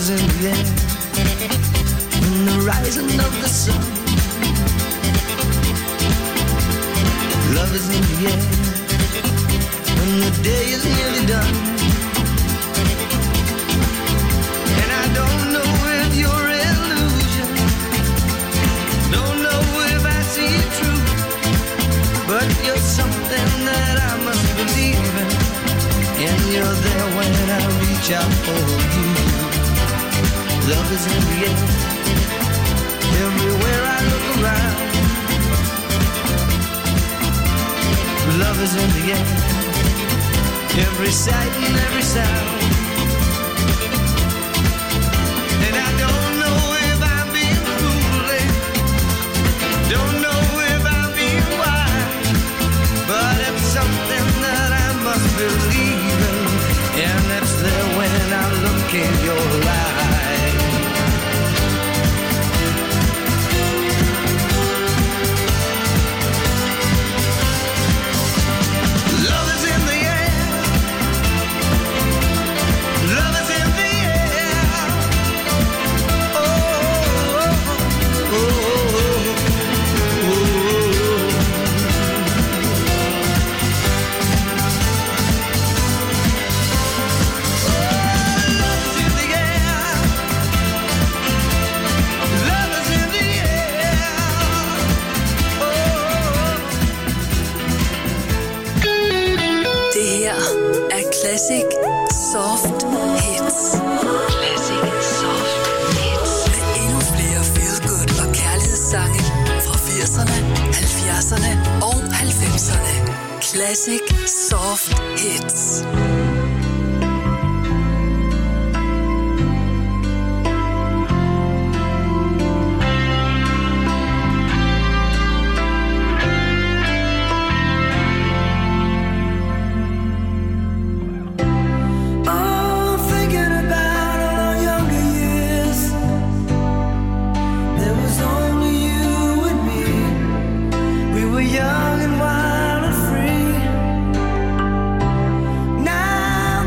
is in the air, in the rising of the sun. Love is in the air, when the day is nearly done. And I don't know if you're illusion, don't know if I see it true, but you're something that I must believe in, and you're there when I reach out for you. Love is in the air, everywhere I look around. Love is in the air, every sight and every sound. And I don't know if I'm being foolish, don't know if I'm being wise, but it's something that I must believe in, and it's there when I look in your eyes. Love is in the air, love is in the air. Oh, oh, oh, oh, oh. Classic Soft Hits. Classic Soft Hits. Med endnu flere feel-good og kærlighedssange fra 80'erne, 70'erne og 90'erne. Classic Soft Hits. Young and wild and free. Now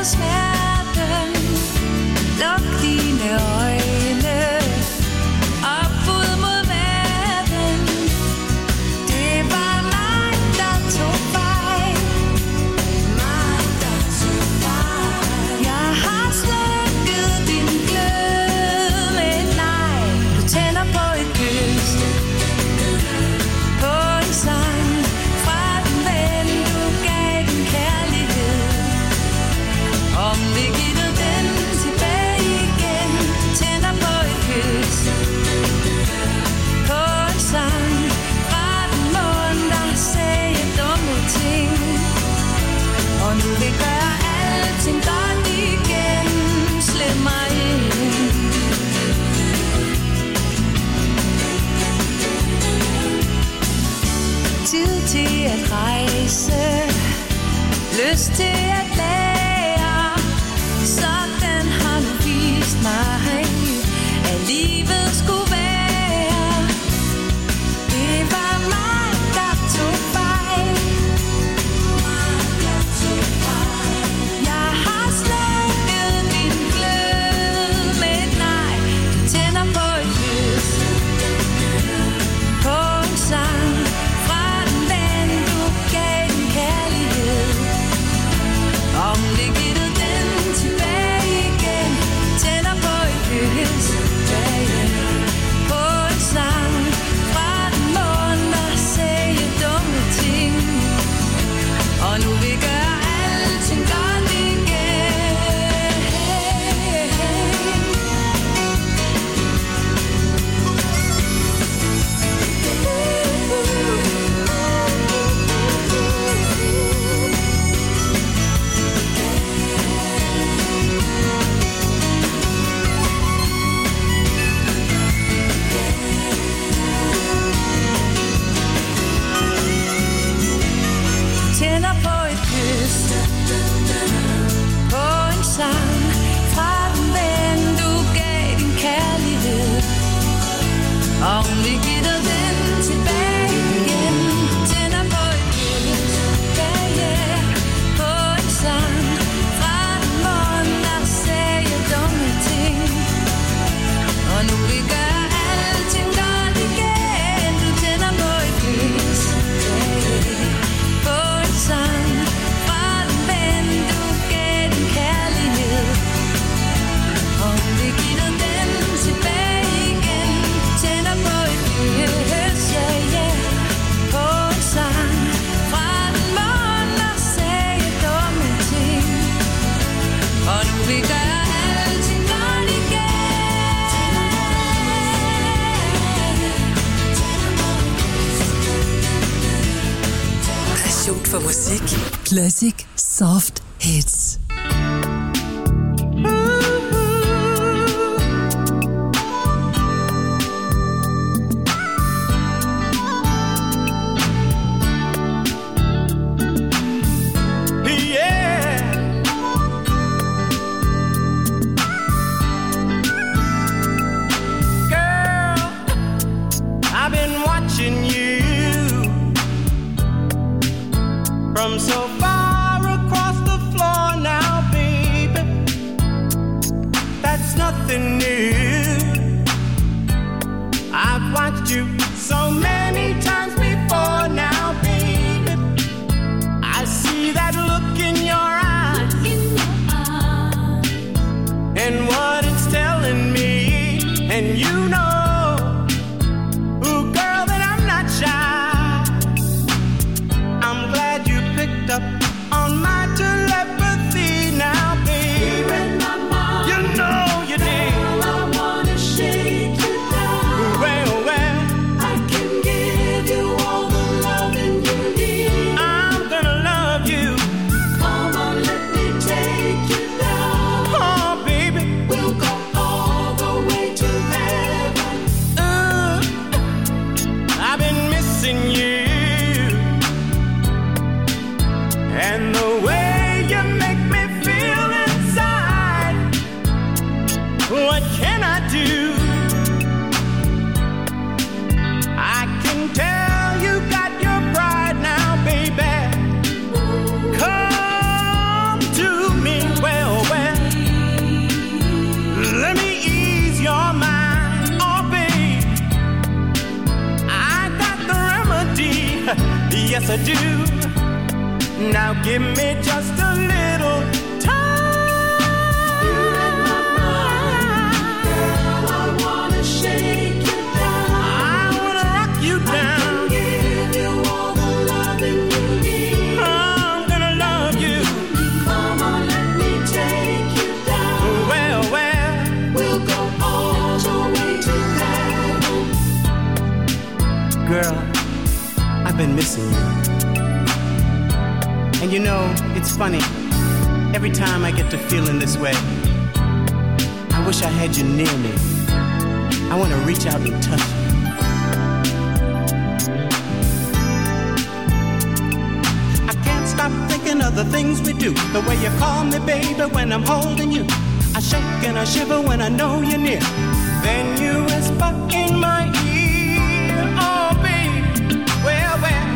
smerten. Luk dine øjne op ud mod verden. Det var mig, der tog fejl. Mig, der tog fejl. Jeg har slukket din glød med et nej. Du tænder på et kys, på en sang fra den ven, du gav din kærlighed. Om vi giver den tilbage igen, tænder på et kys, på en sang fra den mund, der sagde dumme ting. Og nu vil gøre alting godt igen. Slip mig ind. Tid til at rejse, lyst til at lære. Sådan har du vist mig, at livet skulle være. Det var mig, der tog fejl. Jeg har slukket din glød med et nej. Du tænder på et kys, på en sang fra den ven, du gav din kærlighed. Om vi giver den tilbage igen, tænder på et kys, på en sang fra den mund, der sagde dumme ting. Og nu vi gør alting godt igen. Tænder på et kys, på en sang fra den ven, du gav din kærlighed. Om vi giver den tilbage igen, tænder på et kys, på en sang fra den mund, der sagde dumme ting. Og nu vi gør alting godt igen, du tænder på et kys, på en sang fra den ven, du gav din kærlighed. Om vi giver den tilbage igen, tænder på et kys, på en sang fra den mund, der sagde dumme ting. Og nu vi gør alting godt igen. Passion for musik. Classic Soft Hits. I've been watching you from so far across the floor now, baby. That's nothing new. I've watched you so many times before now, baby. I see that look in your eyes, and what it's telling me, and you know. Up on my telepathy now, baby. You know you did. Girl, I wanna shake you down. Well, I can give you all the loving you need. I'm gonna love you. Come on, let me take you down. Oh, baby. We'll go all the way to heaven. yes I do. Now give me just a little time. You're in my mind, girl, I wanna shake you down. I wanna rock you down. I can give you all the loving you need. I'm gonna love you. Come on, let me take you down. Well, we'll go all the way to heaven. girl, I've been missing you. And you know, it's funny. Every time I get to feeling this way, I wish I had you near me. I want to reach out and touch you. I can't stop thinking of the things we do. The way you call me, baby, when I'm holding you. I shake and I shiver when I know you're near. Then you whisper in my ear, oh, baby, well.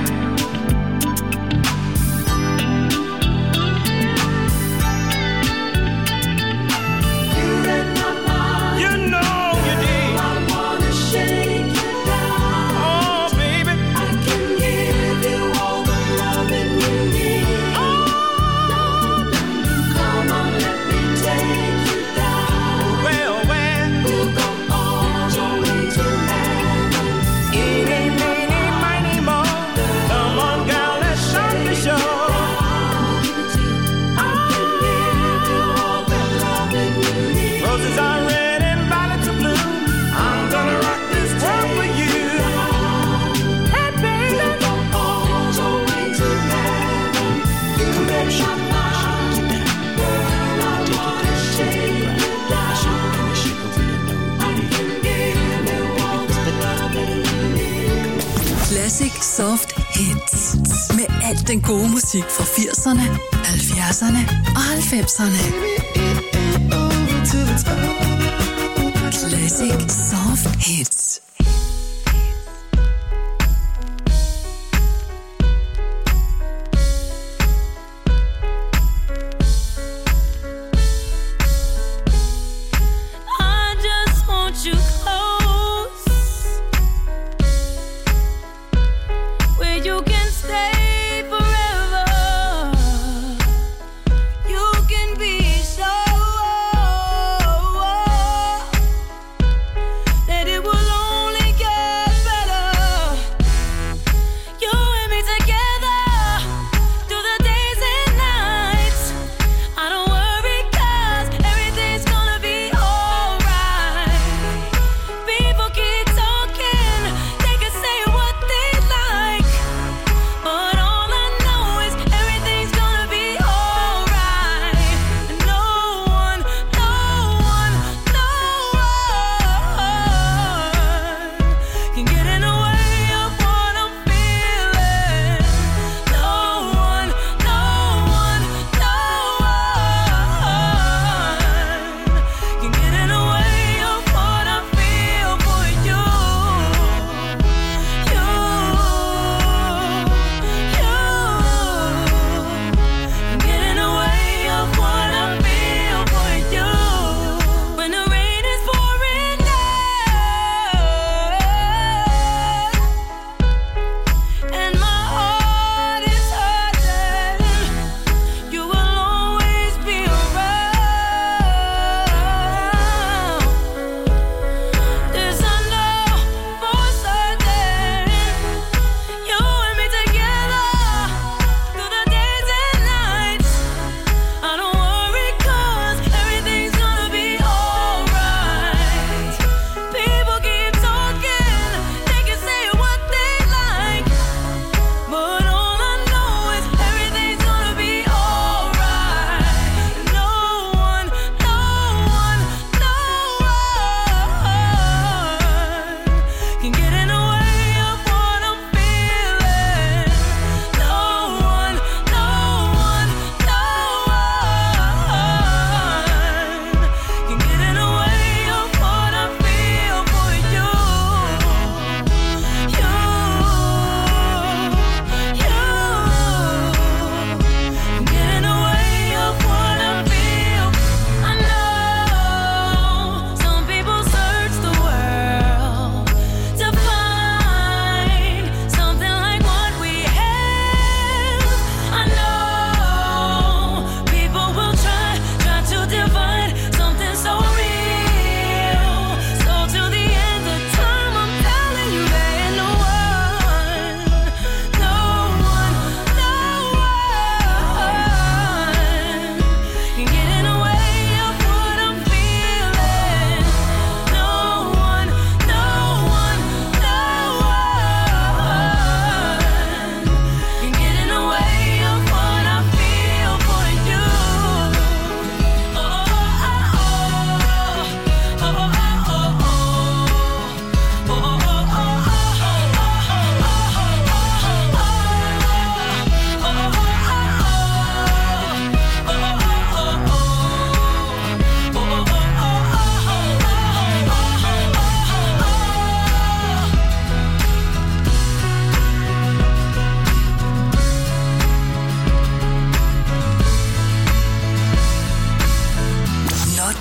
Classic Soft Hits. Med alt den gode musik fra 80'erne, 70'erne og 90'erne. Classic Soft Hits. That it will only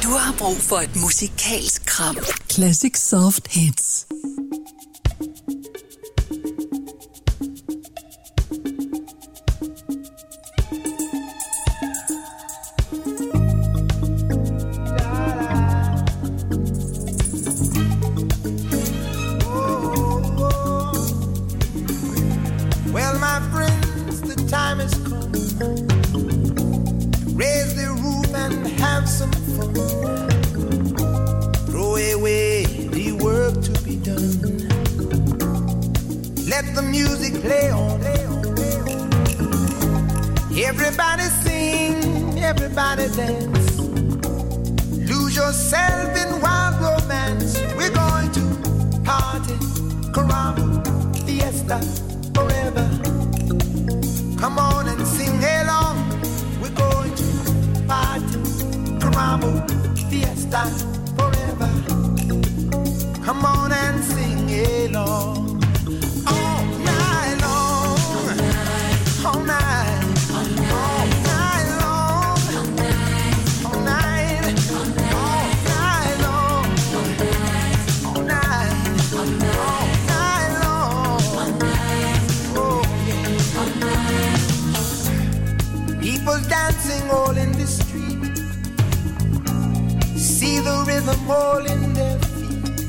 du har brug for et musikalsk kram. Classic Soft Hits. Everybody sing, everybody dance. Lose yourself in wild romance. We're going to party, caramba, fiesta, forever. Come on and sing along. We're going to party, caramba, fiesta, forever. Come on and sing along. All night long, all night. Dancing all in the street, see the rhythm all in their feet.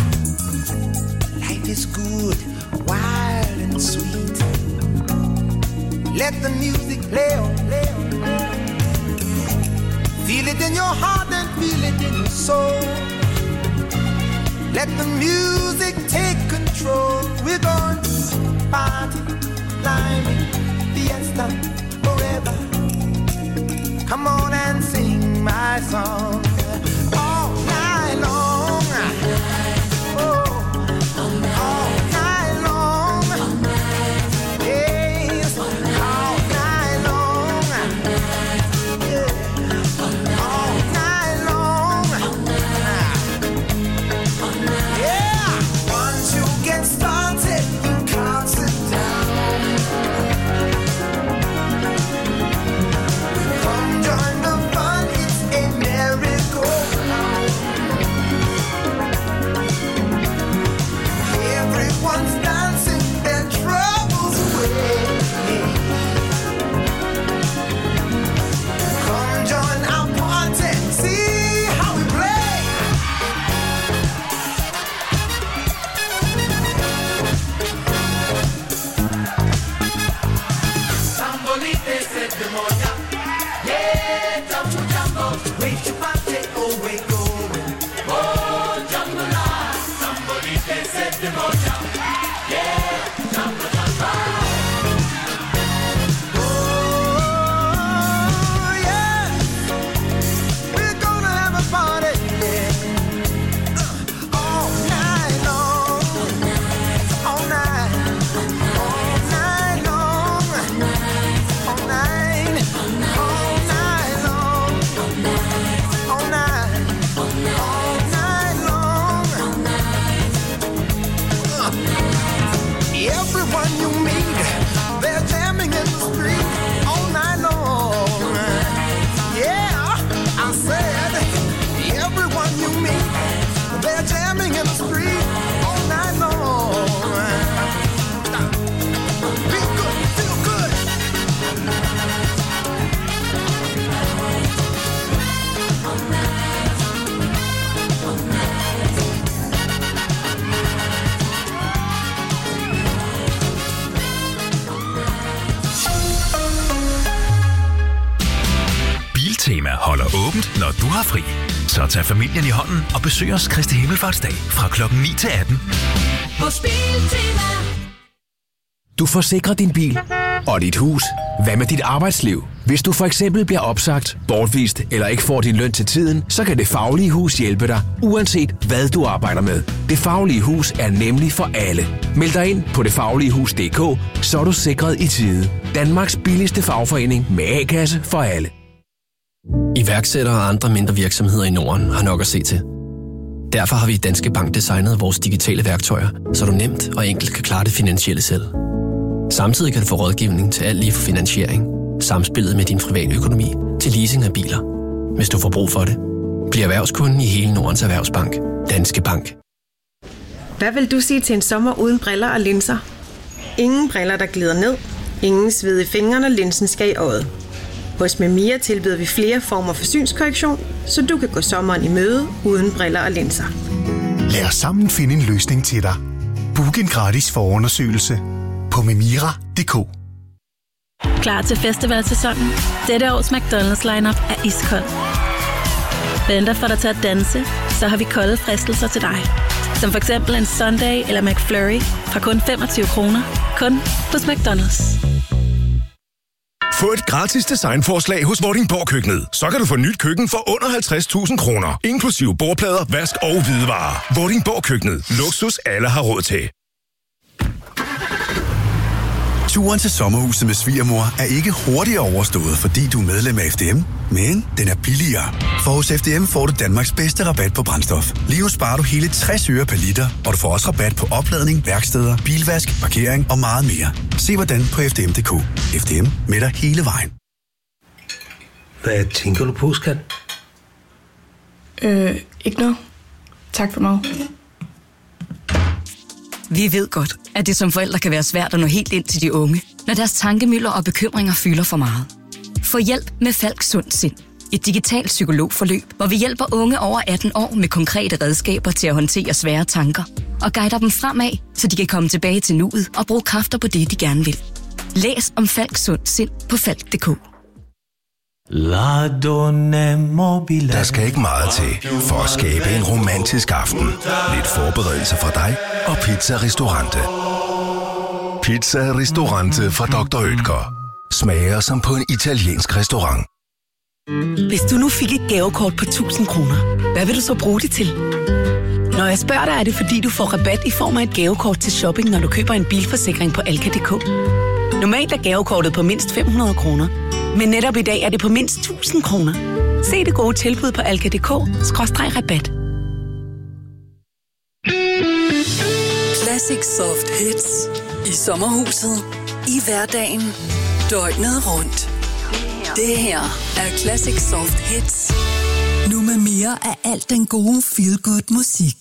Life is good, wild and sweet. Let the music play on, play on, play on. Feel it in your heart and feel it in your soul. Let the music take control. We're going to party, climbing, fiesta, forever. Come on and sing my song all night long. Oh, all night long. Yes, all night long. Yeah, all night long. Yeah, once you get started, you can't sit down. Join the fun, it's a merry-go-round. Everyone's dancing their troubles away. Come join our party, see how we play. Sambolite se demonia. Yeah, jumbo, jumbo, wait your party, oh, wait, go. Oh, jumbo, la, somebody said the moja. Yeah, jumbo, jumbo. Oh, yeah, we're gonna have a party, yeah. All night long, all night, all night long, all night. Everyone you meet, they're jamming in the street all night long. Yeah, I said, everyone you meet, they're jamming in the street all night long. Feel good, feel good. Biltema holder åbent, når du har fri. Så tag familien i hånden og besøg os Kristi Himmelfartsdag fra klokken 9 til 18. Hos Biltema. Du forsikrer din bil og dit hus. Hvad med dit arbejdsliv? Hvis du for eksempel bliver opsagt, bortvist eller ikke får din løn til tiden, så kan Det Faglige Hus hjælpe dig, uanset hvad du arbejder med. Det Faglige Hus er nemlig for alle. Meld dig ind på detfagligehus.dk, så er du sikret i tide. Danmarks billigste fagforening med A-kasse for alle. Iværksættere og andre mindre virksomheder i Norden har nok at se til. Derfor har vi i Danske Bank designet vores digitale værktøjer, så du nemt og enkelt kan klare det finansielle selv. Samtidig kan du få rådgivning til alt lige fra finansiering, samspillet med din private økonomi til leasing af biler. Hvis du får brug for det, Bliv erhvervskunden i hele Nordens Erhvervsbank. Danske Bank. Hvad vil du sige til en sommer uden briller og linser? Ingen briller, der glider ned. Ingen sved i fingrene, og linsen skal i øjet. Hos Memia tilbyder vi flere former for synskorrektion, så du kan gå sommeren i møde uden briller og linser. Lad os sammen finde en løsning til dig. Book en gratis forundersøgelse på memira.dk. Klar til festivalsæsonen? Dette års McDonald's lineup er iskold. Venter for dig til at danse, så har vi kolde fristelser til dig. Som for eksempel en Sunday eller McFlurry fra kun 25 kroner. Kun hos McDonald's. Få et gratis designforslag hos Vordingborg Køkkenet. Så kan du få nyt køkken for under 50.000 kroner. Inklusive bordplader, vask og hvidevarer. Vordingborg Køkkenet. Luksus alle har råd til. Turen til sommerhuset med svigermor er ikke hurtigt overstået, fordi du er medlem af FDM, men den er billigere. For hos FDM får du Danmarks bedste rabat på brændstof. Lige nu sparer du hele 60 øre per liter, og du får også rabat på opladning, værksteder, bilvask, parkering og meget mere. Se hvordan på FDM.dk. FDM med dig hele vejen. Hvad tænker du på, skat? Ikke noget. Tak for mig. Vi ved godt, at det som forældre kan være svært at nå helt ind til de unge, når deres tankemylder og bekymringer fylder for meget. Få hjælp med Falk Sund Sind. Et digitalt psykologforløb, hvor vi hjælper unge over 18 år med konkrete redskaber til at håndtere svære tanker og guider dem fremad, så de kan komme tilbage til nuet og bruge kræfter på det, de gerne vil. Læs om Falk Sund Sind på falk.dk. Der skal ikke meget til for at skabe en romantisk aften. Lidt forberedelse fra dig og Pizza Ristorante. Pizza Ristorante fra Dr. Oetker. Smager som på en italiensk restaurant. Hvis du nu fik et gavekort på 1.000 kroner, hvad vil du så bruge det til? Når jeg spørger dig, er det fordi du får rabat i form af et gavekort til shopping, når du køber en bilforsikring på Alka.dk. Normalt er gavekortet på mindst 500 kroner, men netop i dag er det på mindst 1.000 kroner. Se det gode tilbud på alka.dk/rabat. Classic Soft Hits. I sommerhuset. I hverdagen. Døgnet rundt. Det her er Classic Soft Hits. Nu med mere af alt den gode feel-good musik.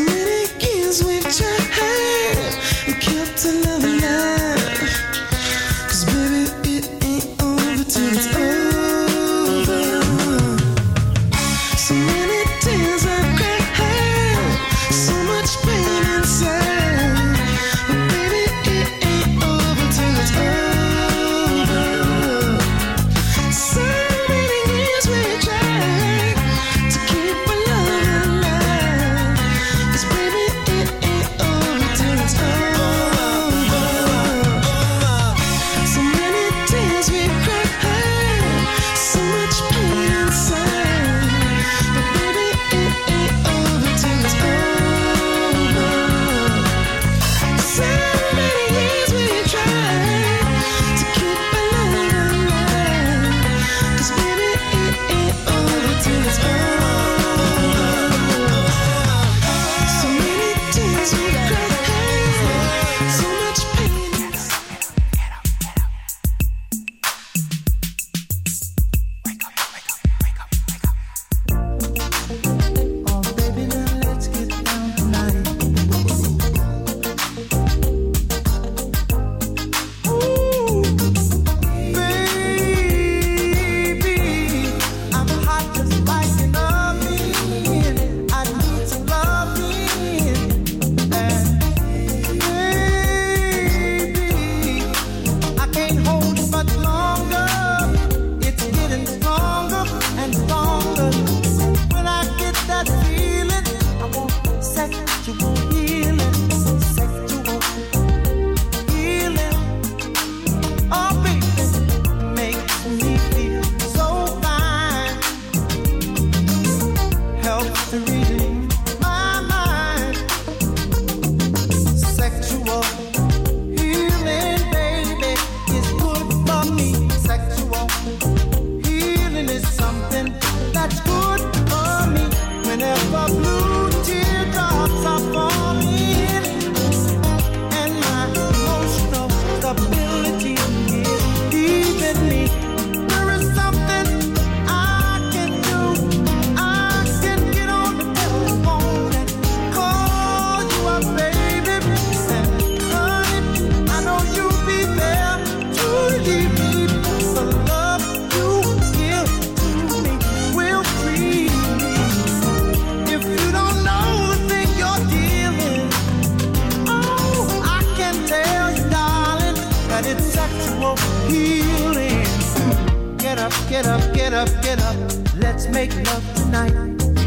Get up, get up, get up. Let's make love tonight.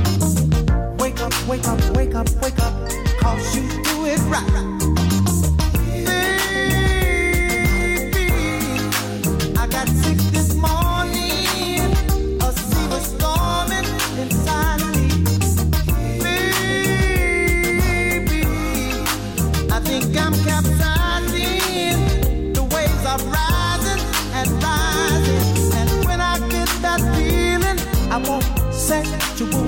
Wake up, wake up, wake up, wake up. 'Cause you do it right. Baby, I got sick this morning. A sea was storming inside of me. Baby, I think I'm capsizing. The waves are rising and rising. And when I get that feeling, I want sexual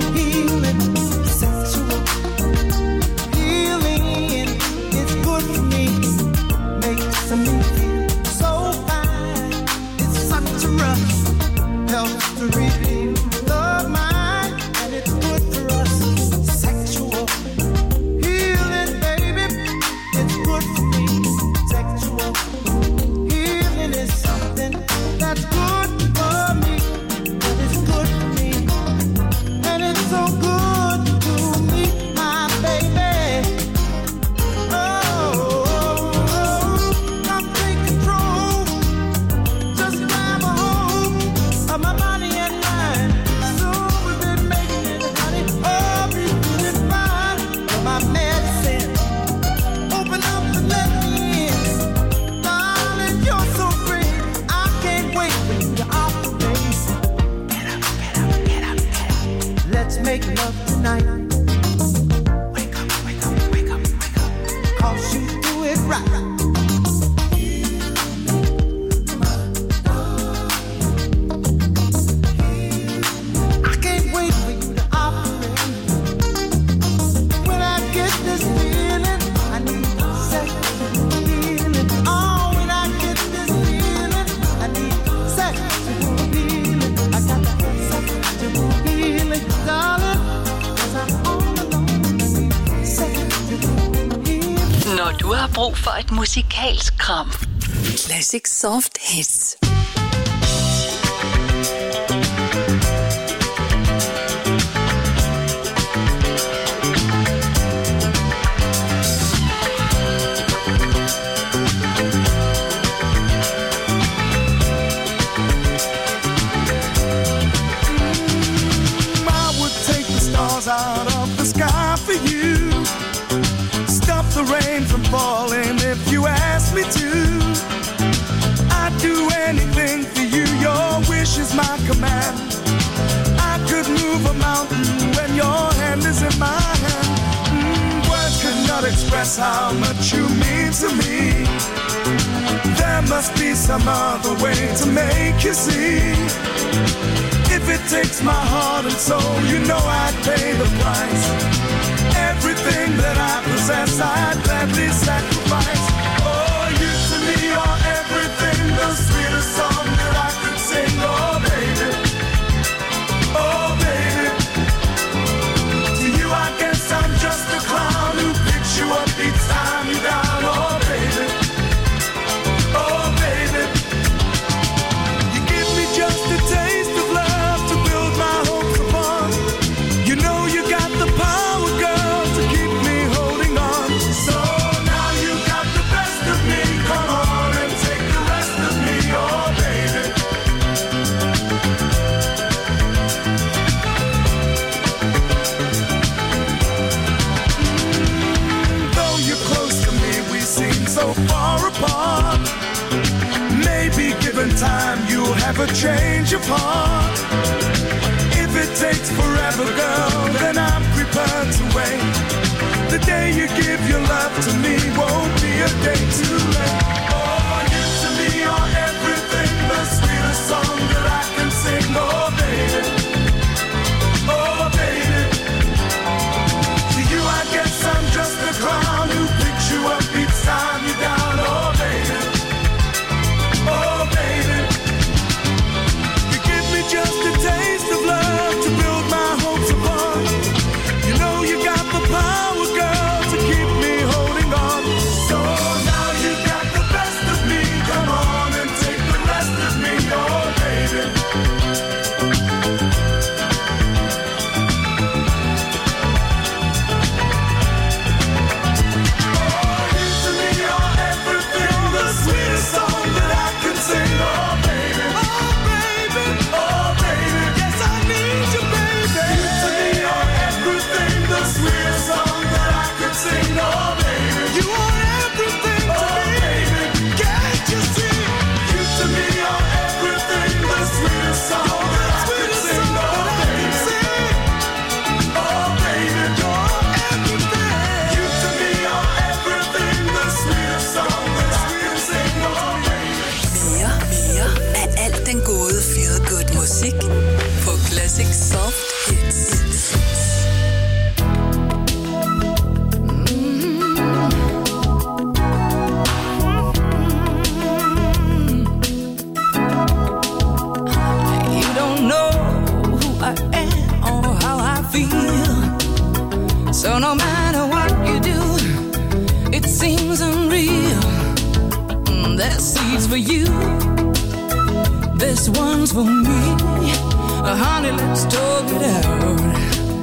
når du har brug for et musikalsk kram. Classic Soft Hits. Out of the sky for you, stop the rain from falling if you ask me to. I'd do anything for you, your wish is my command. I could move a mountain when your hand is in my hand. Words could not express how much you mean to me. There must be some other way to make you see. If it takes my heart and soul, you know I'd pay the price. Everything that I possess, I'd gladly sacrifice. Oh, you to me are everything, the sweetest song that I could sing. Oh, baby, oh, baby. To you I guess I'm just a clown who picks you up each time you're down. Oh, baby, oh, baby. You give me just a taste of love. Time you'll have a change of heart. If it takes forever, girl, then I'm prepared to wait. The day you give your love to me won't be a day too late. Oh, you to me are everything, the sweetest song that I can sing. Oh, baby, oh, baby. To you I guess I'm just a clown who picks you up each time you're down. Oh, baby, oh, baby. Just a taste of love to build my hopes upon. You know you got the power, girl, to keep me holding on. So now you got the best of me. Come on and take the rest of me, oh baby. Oh, you to me are everything, the sweetest song that I can sing, oh baby. Oh baby, oh baby, yes I need you, baby. You to me are everything, the sweetest song that I could sing, oh baby. You are everything to me, baby. Can't you see? You to me are everything, the sweetest song that I could sing, oh baby. Oh baby, you're everything. You to me are everything, the sweetest song that I could sing, oh baby. Mere af alt den gode feel good musik på Classic Soft Hits. You don't know who I am or how I feel. So no matter what you do, it seems unreal. There's seeds for you, this one's for me. Honey, let's talk it out.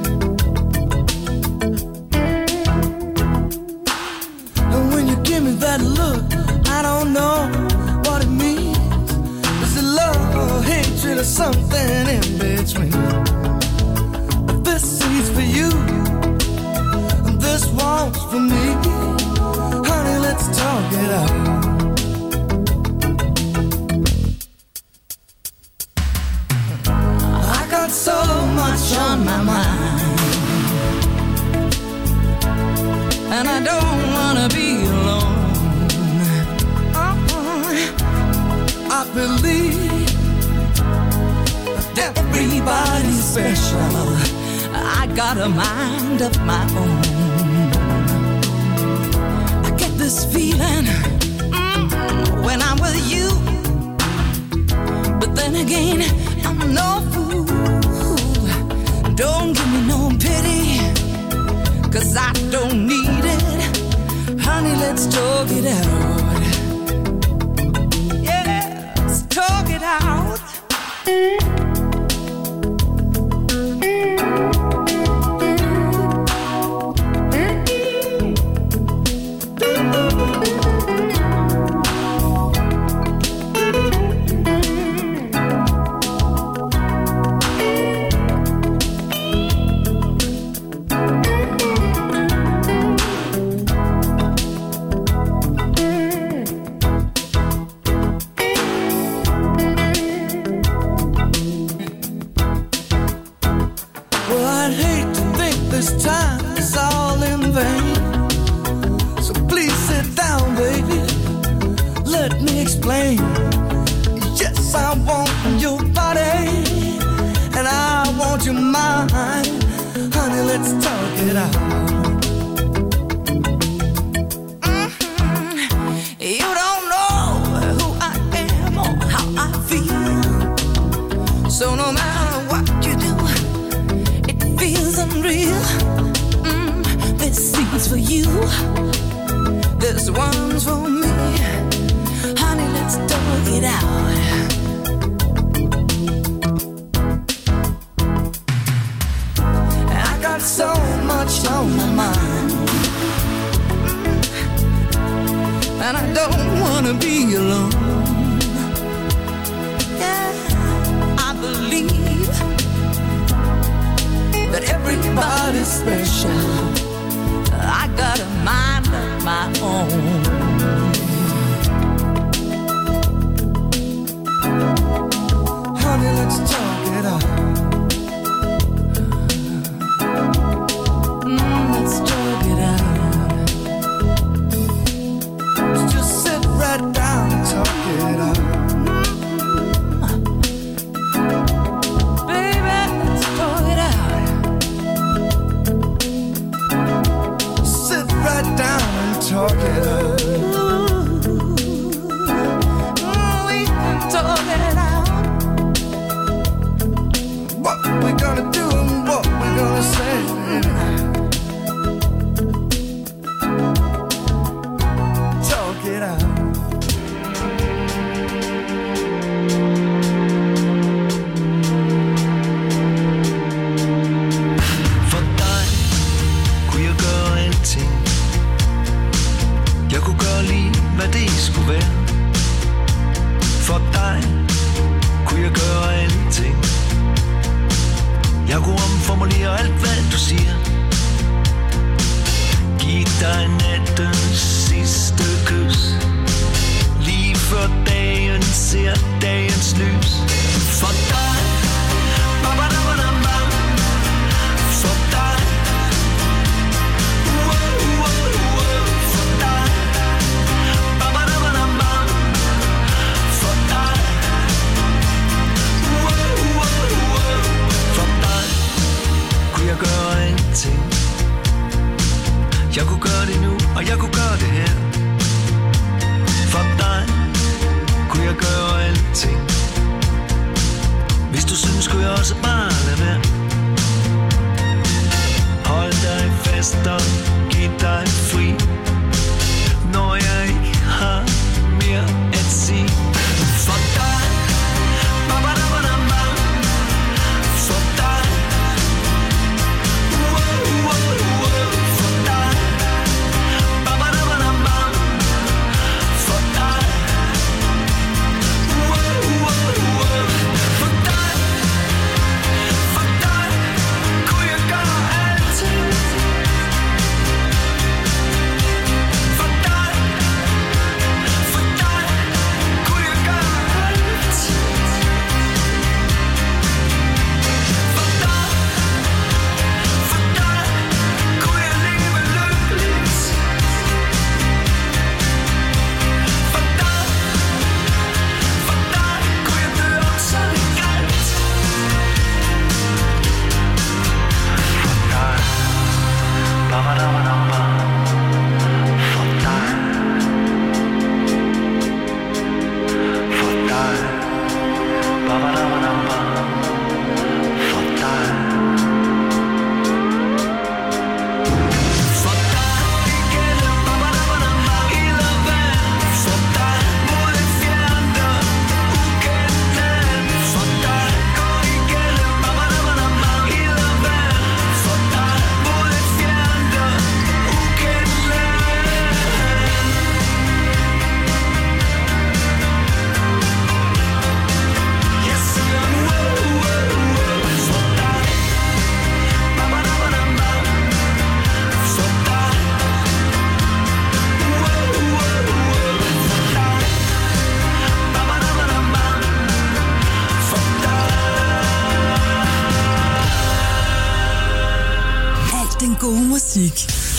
And when you give me that look, I don't know what it means. Is it love or hatred or something in between? This seed's for you, and this one's for me. Honey, let's talk it out. So much on my mind, and I don't wanna be alone. I believe that everybody's special. I got a mind of my own. I get this feeling when I'm with you, but then again, I'm no fool. Don't give me no pity, 'cause I don't need it. Honey, let's talk it out. Yeah, let's talk it out.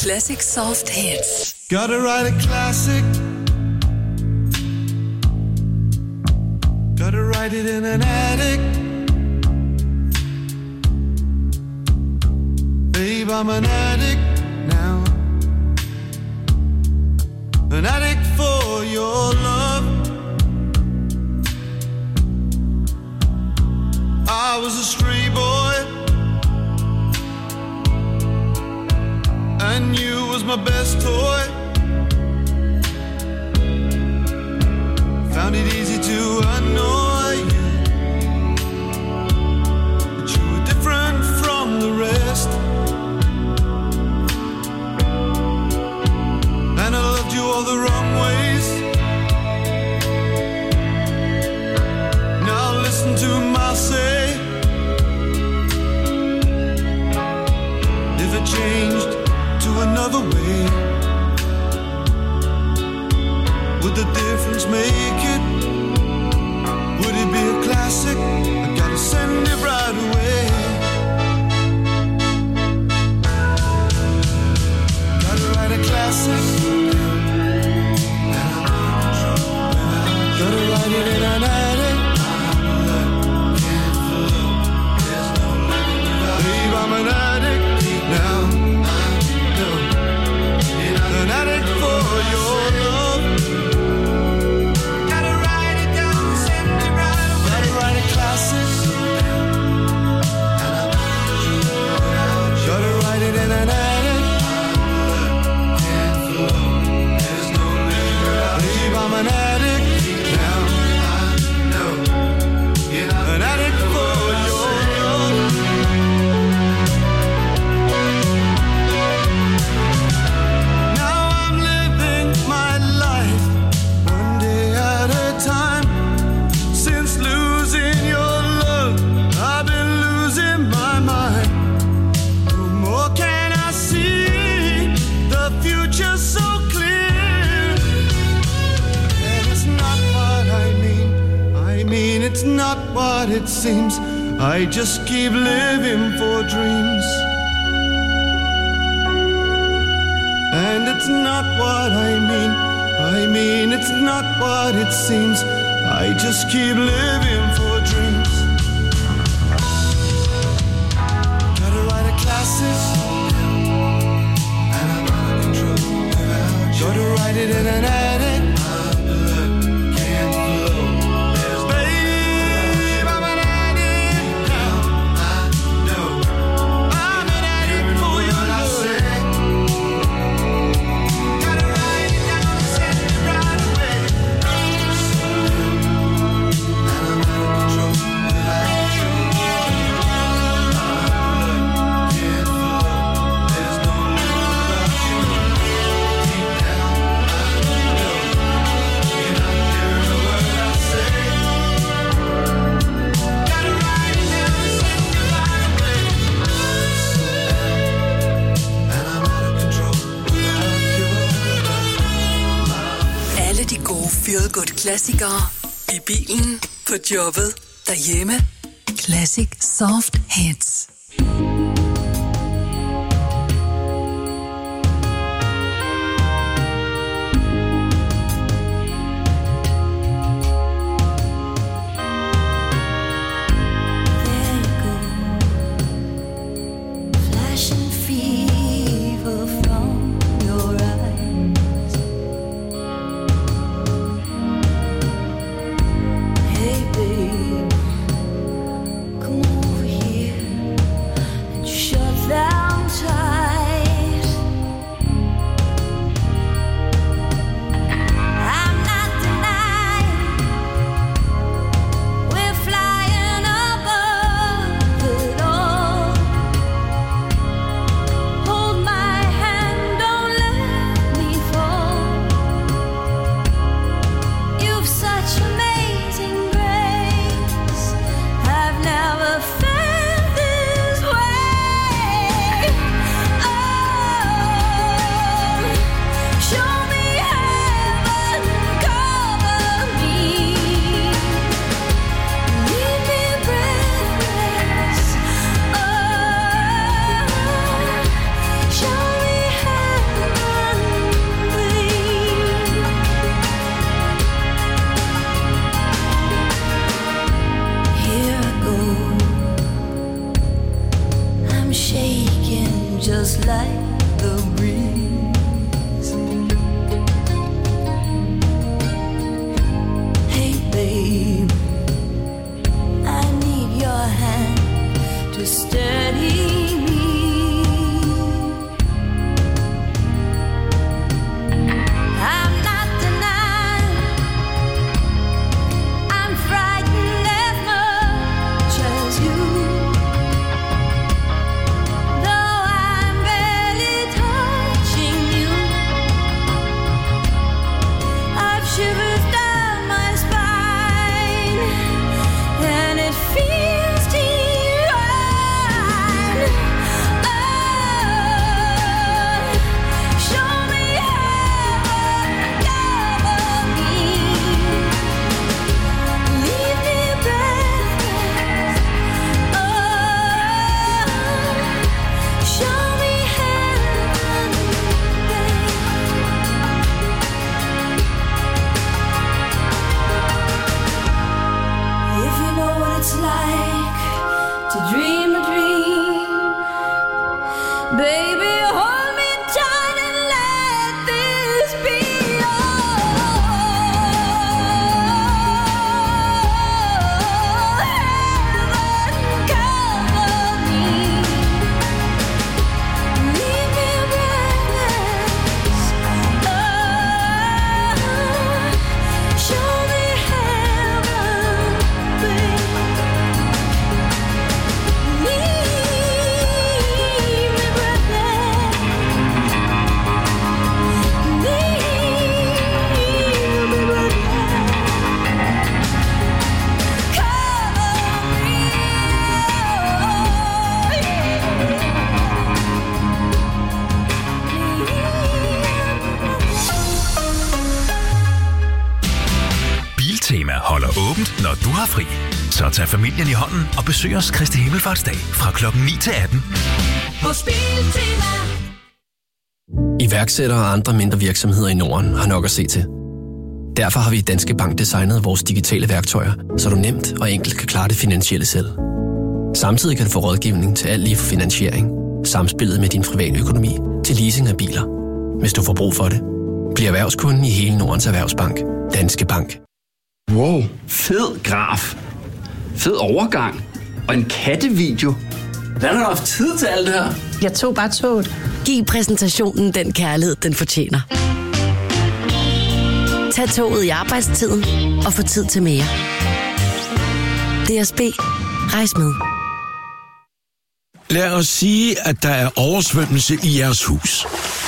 Classic Soft Hits. Gotta write a classic. Gotta write it in an attic. Babe, I'm an addict now. An addict for your love. I was a stray boy, and you was my best toy. Found it easy to annoy you, but you were different from the rest. And I loved you all the wrong ways. Now listen to my say. If it changed to another way, would the difference make it? Would it be a classic? I gotta send it right away. Gotta write a classic. Gotta write it in an attic. Babe, I'm an addict now. An addict for your love. Gotta write it down, send it right away. Gotta write a classic. Gotta write it in an attic. Babe, I'm an addict now. An addict for your love. Now I'm living my life one day at a time. Since losing your love, I've been losing my mind. No more can I see the future so clear. And it's not what I mean. I mean, it's not what it seems. I just keep living for dreams. And it's not what I mean. I mean, it's not what it seems. I just keep living for dreams. Gotta write a classic. Gotta write it in an attic. Babe, I'm an addict now. I'm an addict for your love. Gotta write it down, send it right away. Alle de gode feel-good-klassikere i bilen, på jobbet, derhjemme. Classic Soft Hits. Flashing fever from your eyes. Hey babe, come over here. åbent, når du har fri. Så tag familien i hånden og besøg os Kristi Himmelfartsdag fra klokken 9 til 18. Hos Biltema. Iværksættere og andre mindre virksomheder i Norden har nok at se til. Derfor har vi i Danske Bank designet vores digitale værktøjer, så du nemt og enkelt kan klare det finansielle selv. Samtidig kan du få rådgivning til alt lige fra finansiering, samspillet med din private økonomi til leasing af biler. Hvis du får brug for det, bliv erhvervskunden i hele Nordens Erhvervsbank. Danske Bank. Wow, fed graf. Fed overgang. Og en kattevideo. Hvordan har du haft tid til alt det her? Jeg tog bare toget. Giv præsentationen den kærlighed, den fortjener. Tag toget i arbejdstiden og få tid til mere. DSB. Rejs med. Lad os sige, at der er oversvømmelse i jeres hus.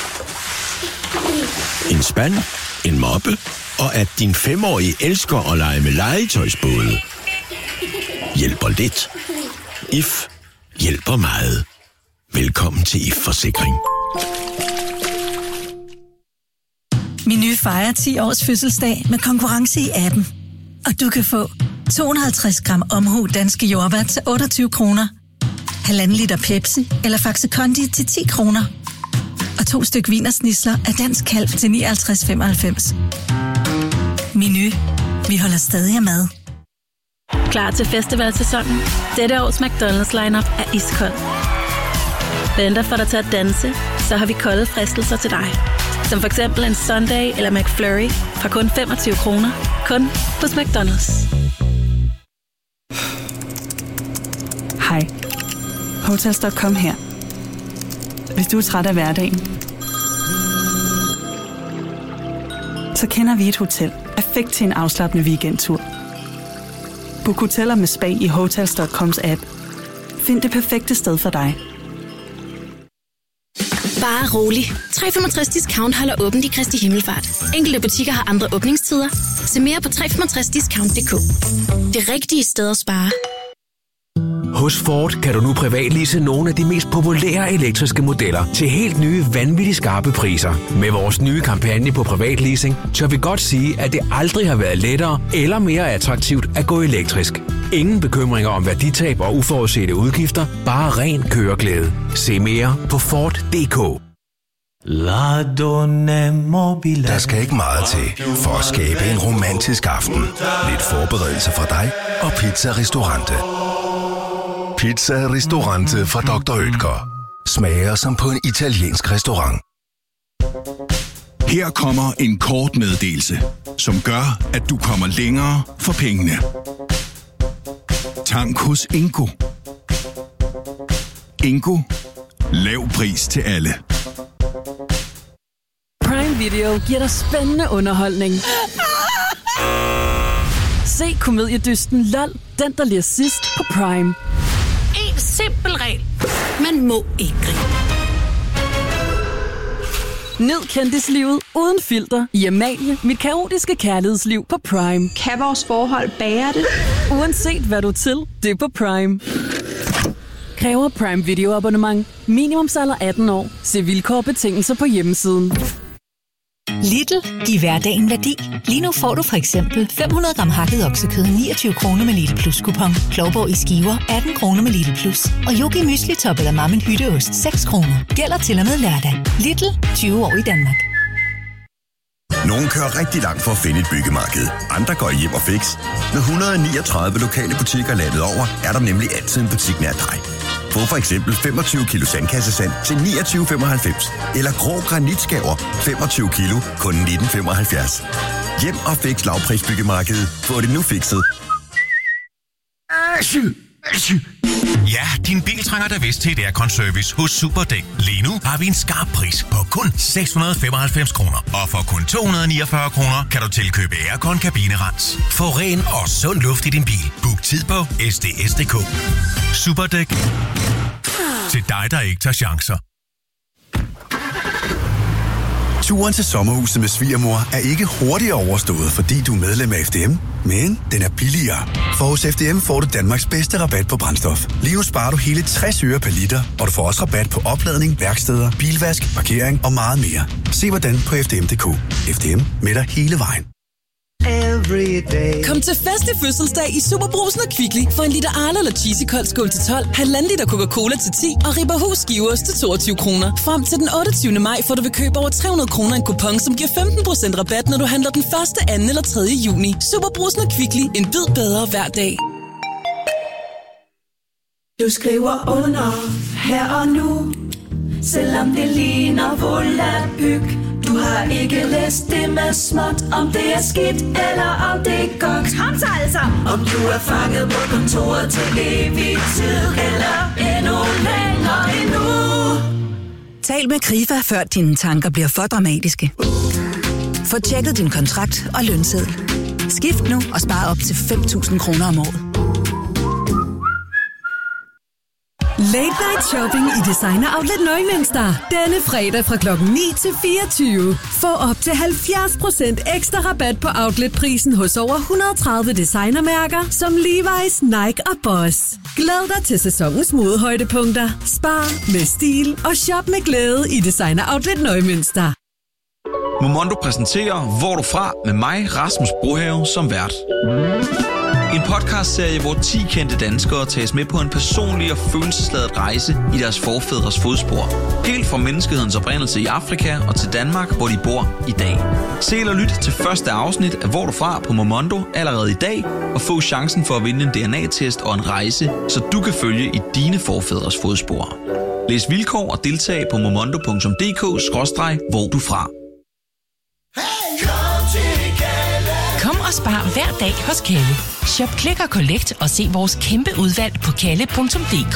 En spand, en moppe, og at din 5-årige elsker at lege med legetøjsbåde. Hjælper lidt. IF hjælper meget. Velkommen til IF Forsikring. Meny fejrer 10 års fødselsdag med konkurrence i appen. Og du kan få 250 gram omhu danske jordbær til 28 kroner. 1,5 liter Pepsi eller Faxe Kondi til 10 kroner. Og 2 styk wienersnitsler af Dansk Kalv til 59,95. Meny. Vi holder stadig af mad. Klar til festivalsæsonen? Dette års McDonald's lineup er iskold. Venter for dig til at danse, så har vi kolde fristelser til dig. Som for eksempel en Sunday eller McFlurry fra kun 25 kroner. Kun hos McDonald's. Hej. Hotels.com her. Hvis du er træt af hverdagen, så kender vi et hotel perfekt til en afslappende weekendtur. Book hoteller med spa i Hotels.coms app. Find det perfekte sted for dig. Bare rolig. 365 Discount holder åbent i Kristi Himmelfart. Enkelte butikker har andre åbningstider. Se mere på 365discount.dk. Det rigtige sted at spare. Hos Ford kan du nu privatlease nogle af de mest populære elektriske modeller til helt nye, vanvittigt skarpe priser. Med vores nye kampagne på privatleasing, tør vi godt sige, at det aldrig har været lettere eller mere attraktivt at gå elektrisk. Ingen bekymringer om værditab og uforudsete udgifter, bare ren køreglæde. Se mere på Ford.dk. Der skal ikke meget til for at skabe en romantisk aften. Lidt forberedelse fra dig og Pizza Ristorante. Pizza Ristorante fra Dr. Oetker. Smager som på en italiensk restaurant. Her kommer en kort meddelelse, som gør, at du kommer længere for pengene. Tank hos Ingo. Ingo. Lav pris til alle. Prime Video giver dig spændende underholdning. Se komediedysten LOL, den der ler sidst på Prime. En simpel regel. Man må ikke grine. Nyd kendislivet uden filter i Amalie, mit kaotiske kærlighedsliv på Prime. Kan vores forhold bære det? Uanset hvad du er til, det er på Prime. Kræver Prime Video abonnement. Minimumsalder 18 år. Se vilkår og betingelser på hjemmesiden. Lidl, giv hverdagen værdi. Lige nu får du for eksempel 500 gram hakket oksekød 29 kroner med Lidl Plus kupon. Klovborg i skiver 18 kroner med Lidl Plus. Og Yogi Mysli Top eller Mammen Hytteost 6 kroner. Gælder til og med lørdag. Lidl, 20 år i Danmark. Nogle kører rigtig langt for at finde et byggemarked. Andre går hjem og fix. Med 139 lokale butikker landet over, er der nemlig altid en butik nær dig. Få for eksempel 25 kilo sandkassesand til 29,95. Eller grå granitskaver 25 kilo kun 19,75. Hjem og fix lavprisbyggemarkedet. Få det nu fikset. Ja, din bil trænger da vist til et aircon-service hos Superdæk. Lige nu har vi en skarp pris på kun 695 kroner. Og for kun 249 kroner kan du tilkøbe aircon-kabinerens. Få ren og sund luft i din bil. Book tid på sds.dk. Superdæk. Til dig, der ikke tager chancer. Turen til sommerhuset med svigermor er ikke hurtigt overstået, fordi du er medlem af FDM, men den er billigere. For hos FDM får du Danmarks bedste rabat på brændstof. Lige nu sparer du hele 60 øre per liter, og du får også rabat på opladning, værksteder, bilvask, parkering og meget mere. Se hvordan på FDM.dk. FDM med dig hele vejen. every day. Kom til fest i fødselsdag i Superbrugsen og Kvickly for en liter Arla eller Cheesy Kold skål til 12, halvanden liter Coca-Cola til 10 og Ribberhus skiveost til 22 kroner. Frem til den 28. maj får du ved køb over 300 kroner en kupon, som giver 15% rabat, når du handler den 1., 2. eller 3. juni. Superbrugsen og Kvickly. En bid bedre hver dag. Du skriver under her og nu, selvom det ligner volapyk. Du har ikke læst det med småt, om det er skidt eller om det er godt. Kom så altså! Om du er fanget på kontoret til evig tid, eller endnu længere endnu. Tal med Krifa, før dine tanker bliver for dramatiske. Få tjekket din kontrakt og lønseddel. Skift nu og spar op til 5.000 kroner om året. Late Night Shopping i Designer Outlet Neumünster. Denne fredag fra klokken 9 til 24. Få op til 70% ekstra rabat på outletprisen hos over 130 designermærker som Levi's, Nike og Boss. Glæd dig til sæsonens modehøjdepunkter. Spar med stil og shop med glæde i Designer Outlet Neumünster. Momondo præsenterer Hvor du fra med mig, Rasmus Brohave, som vært. En podcastserie, hvor 10 kendte danskere tages med på en personlig og følelsesladet rejse i deres forfædres fodspor. Helt fra menneskehedens oprindelse i Afrika og til Danmark, hvor de bor i dag. Se eller lyt til første afsnit af Hvor du fra på Momondo allerede i dag, og få chancen for at vinde en DNA-test og en rejse, så du kan følge i dine forfædres fodspor. Læs vilkår og deltag på momondo.dk/hvor du fra. Kom og spar hver dag hos Kalle. Shop, klik og collect og se vores kæmpe udvalg på kalle.dk.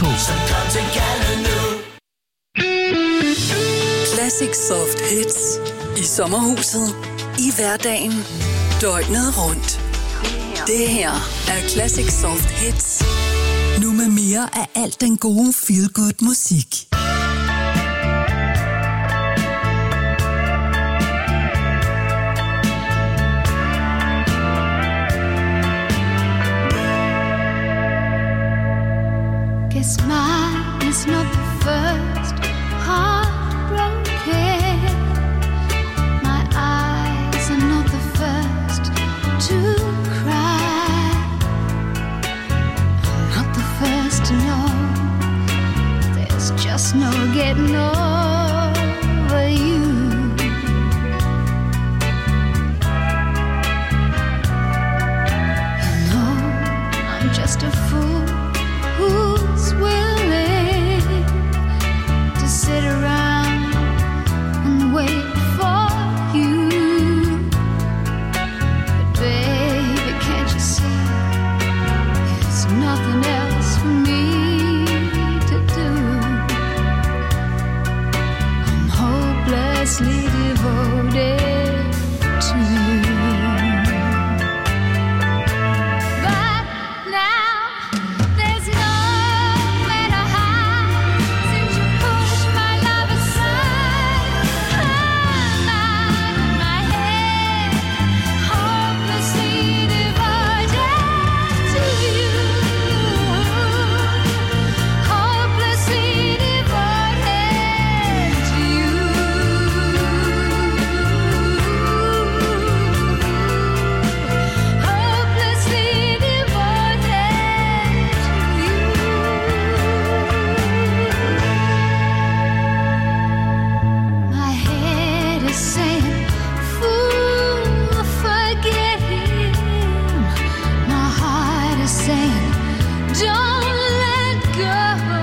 Classic Soft Hits i sommerhuset, i hverdagen, døgnet rundt. Det her er Classic Soft Hits. Nu med mere af alt den gode feel-good musik. Guess mine is not the first heartbroken. My eyes are not the first to cry. I'm not the first to know. There's just no getting over you. You know, I'm just a fool who's willing to sit around and wait for you. But baby, can't you see there's nothing else for me to do? I'm hopelessly devoted to you. But now there's nowhere to hide since you pushed my love aside. I'm out of my head, hopelessly devoted to you. Hopelessly devoted to you. Hopelessly devoted to you. My head is saying, fool, forget him. My heart is saying, don't let go.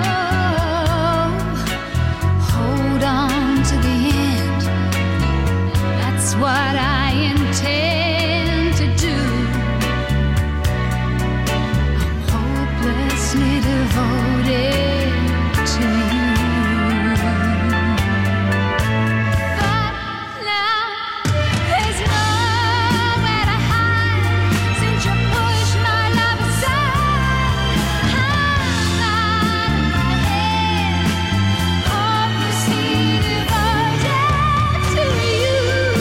Hold on to the end. That's what I intend to do. I'm hopelessly devoted to you. But now there's nowhere to hide since you pushed my love aside. I'm out of my head, hopelessly devoted to you.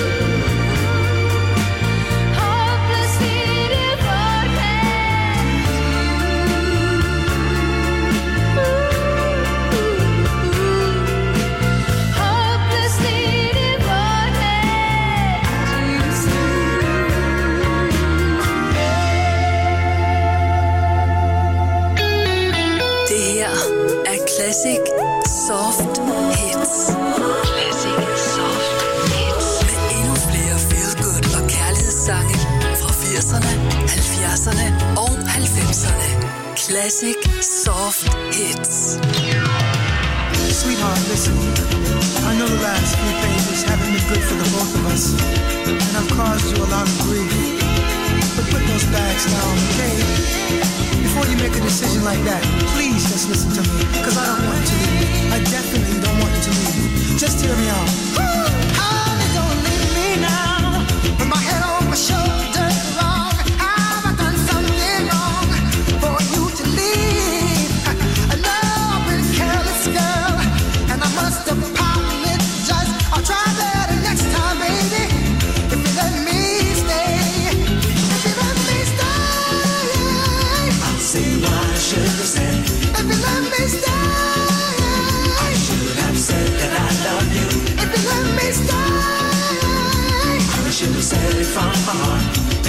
Hopelessly devoted to you. Classic Soft Hits. Sweetheart, listen. I know the last few pages haven't been good for the both of us, and I've caused you a lot of grief. But put those bags down, okay? Before you make a decision like that, please just listen to me, because I don't want you to leave. I definitely don't want you to leave. Just hear me out. Honey, don't leave me now, with my head on my shoulders wrong. Have I done something wrong for you to leave? I know I've been a careless girl, and I must apologize. I'll try better next time, baby. If you let me stay, if you let me stay, I'll say what I should have said. If you let me stay, I should have said that I love you. If you let me stay, I should have said it from my heart.